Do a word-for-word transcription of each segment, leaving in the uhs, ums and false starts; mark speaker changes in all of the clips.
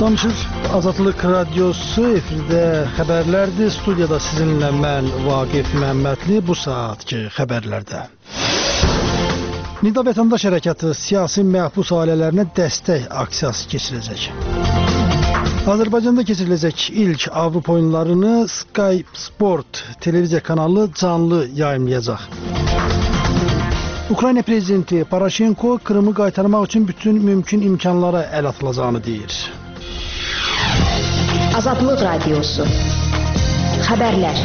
Speaker 1: Salamşır, Azadlıq Radyosu efirdə xəbərlərdir. Studiyada sizinlə mən Vaqif Məmmədli bu saatki xəbərlərdə. Nida Vətəndaş Hərəkatı siyasi məhbus ailələrinə dəstək aksiyası keçirəcək. Azərbaycanda keçiriləcək ilk Avropa oyunlarını Sky Sport televiziya kanalı canlı yayımlayacaq. Ukrayna prezidenti Poroshenko Krımı qaytarmaq üçün bütün mümkün imkanlara əl atılacağını deyir.
Speaker 2: Azadlıq Radyosu Xəbərlər.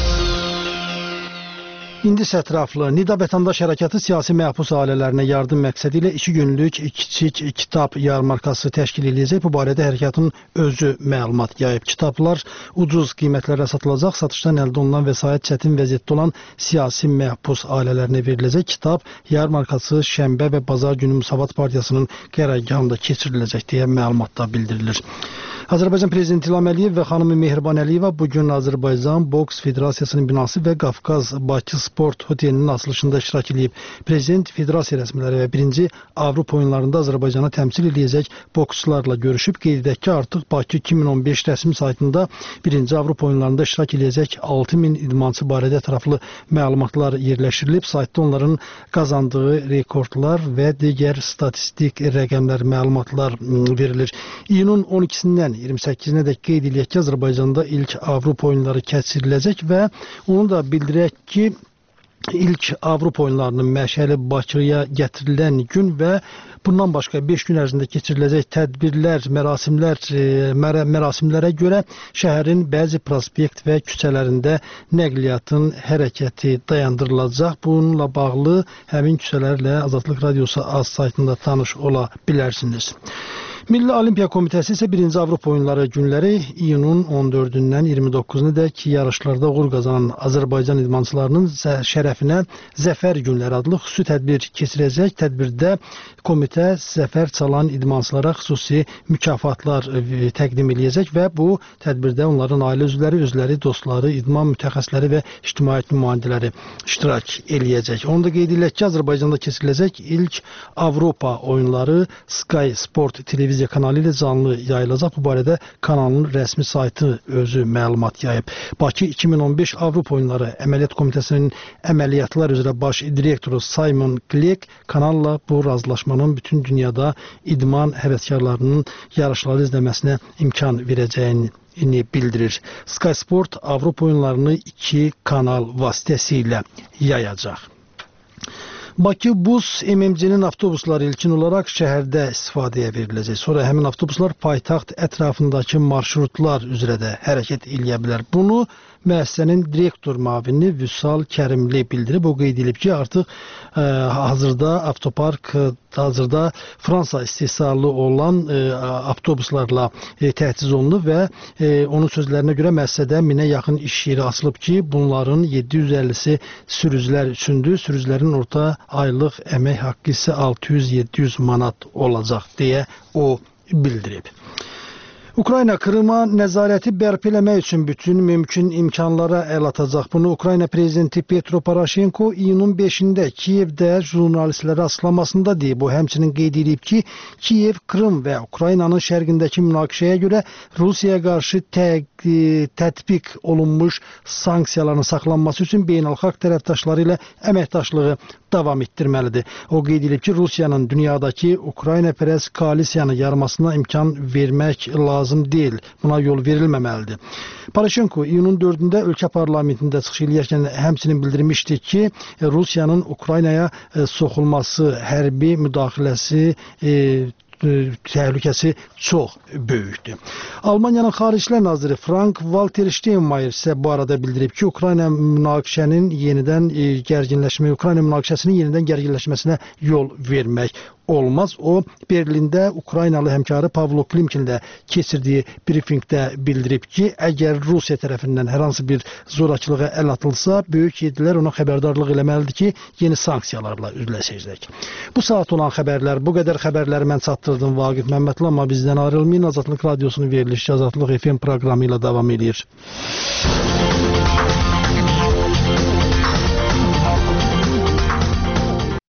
Speaker 1: İndi ətraflı Nida Vətəndaş Hərəkatı siyasi məhbus ailələrinə yardım məqsədi ilə iki günlük kiçik kitab yarmarkası təşkil edəcək. Bu barədə hərəkatın özü məlumat yayıb. Kitablar ucuz qiymətlərə satılacaq. Satışdan əldə olunan vəsait çətin vəziyyətdə olan siyasi məhbus ailələrinə veriləcək. Kitab yarmarkası şənbə və bazar günü Müsavat Partiyasının qərargahında keçiriləcək deyə məlumatda bildirilir. Azərbaycan Prezidenti İlham Əliyev və xanımı Mehriban Əliyeva bugün Azərbaycan Boks Federasiyasının binası və Qafqaz Bakı Sport Hotelinin açılışında iştirak edib. Prezident Federasiya rəsmiləri və birinci Avropa oyunlarında Azərbaycanı təmsil edəcək boksçularla görüşüb. Qeyd edək ki, artıq Bakı iki min on beş rəsmi saytında birinci Avropa oyunlarında iştirak edəcək altı min idmançı barədə ətraflı məlumatlar yerləşdirilib. Saytda onların qazandığı rekordlar və digər statistik rəqəmlər, məlumatlar verilir. İyunun on ikisindən iyirmi səkkizinə dək qeyd edək ki, Azərbaycanda ilk Avropa oyunları keçiriləcək və onu da bildirək ki, ilk Avropa oyunlarının məşəli Bakıya gətirilən gün və bundan başqa beş gün ərzində keçiriləcək tədbirlər, mərasimlər, mər mərasimlərə görə şəhərin bəzi prospekt və küçələrində nəqliyyatın hərəkəti dayandırılacaq. Bununla bağlı həmin küçələrlə Azadlıq Radyosu az saytında tanış ola bilərsiniz. Milli Olimpiya Komitəsi isə birinci Avropa oyunları günləri iyunun on dördündən iyirmi doqquzuna dək yarışlarda uğur qazanan Azərbaycan idmançılarının şərəfinə Zəfər günləri adlı xüsusi tədbir keçirəcək. Tədbirdə komitə zəfər çalan idmançılara xüsusi mükafatlar təqdim edəcək və bu tədbirdə onların ailə üzvləri, özləri, dostları, idman mütəxəssisləri və ictimaiyyət nümayəndələri iştirak eləyəcək. Onu da qeyd edək ki, Azərbaycanda keçiriləcək ilk Avropa oyunları Sky Sport televiziya kanalı ilə canlı yayılacaq. Bu barədə kanalın rəsmi saytı özü məlumat yayıb. Bakı iki min on beş Avropa oyunları Əməliyyat Komitəsinin əməliyyatlar üzrə baş direktoru Simon Glek kanalla bu razılaşmanın bütün dünyada idman həvəskarlarının yarışları izləməsinə imkan verəcəyini bildirir. Sky Sport Avropa oyunlarını iki kanal vasitəsilə yayacaq. Bakı Bus M M C-nin avtobusları ilkin olaraq şəhərdə istifadəyə veriləcək. Sonra həmin avtobuslar paytaxt ətrafındakı marşrutlar üzrə də hərəkət eləyə bilər. Bunu müəssisənin direktor müavini Vüsal Kərimli bildirib. O qeyd edib ki, artıq e, hazırda avtopark hazırda Fransa istehsalı olan e, avtobuslarla e, təchiz olunub və e, onun sözlərinə görə müəssisədə minə yaxın iş yeri açılıb ki, bunların yeddi yüz əlli sürücülər üçündür. Sürücülərin orta aylıq əmək haqqı isə altı yüz yeddi yüz manat olacaq deyə o bildirib. Ukrayna Krıma nəzarəti bərpa eləmək üçün bütün mümkün imkanlara əl atacaq. Bunu Ukrayna prezidenti Petro Poroshenko iyunun beşində Kiyevdə jurnalistlərə açıqlamasında deyib. O həmçinin qeyd edib ki, Kiyev, Krım və Ukraynanın şərqindəki münaqişəyə görə Rusiyaya qarşı tətbiq olunmuş sanksiyaların saxlanması üçün beynəlxalq tərəfdaşları ilə əməkdaşlığı davam etdirməlidir. O qeyd edib ki, Rusiyanın dünyadakı Ukrayna-pərəst koalisiyanı yarmasına imkan vermək lazım deyil. Buna yol verilməməlidir. Poroshenko iyunun dördündə ölkə parlamentində çıxış eləyərkən həmçinin bildirmişdi ki, Rusiyanın Ukraynaya soxulması, hərbi müdaxiləsi e, təhlükəsi çox böyükdür. Almaniyanın Xaricilər naziri Frank-Walter Steinmeier isə bu arada bildirib ki, Ukrayna münaqişənin yenidən gərginləşməyə, Ukrayna münaqişəsinin yenidən gərginləşməsinə yol vermək olmaz. O, Berlində Ukraynalı həmkarı Pavlo Klimkinlə keçirdiyi briefingdə bildirib ki, əgər Rusiya tərəfindən hər hansı bir zorakılığa əl atılsa, böyük yedilər ona xəbərdarlıq eləməlidir ki, yeni sanksiyalarla üzləşəcək. Bu saat olan xəbərlər, bu qədər xəbərləri mən çatdırdım Vaqif Məmmədli, amma bizdən ayrılmayın. Azadlıq Radyosunun verilişi Azadlıq F M proqramı ilə davam edir.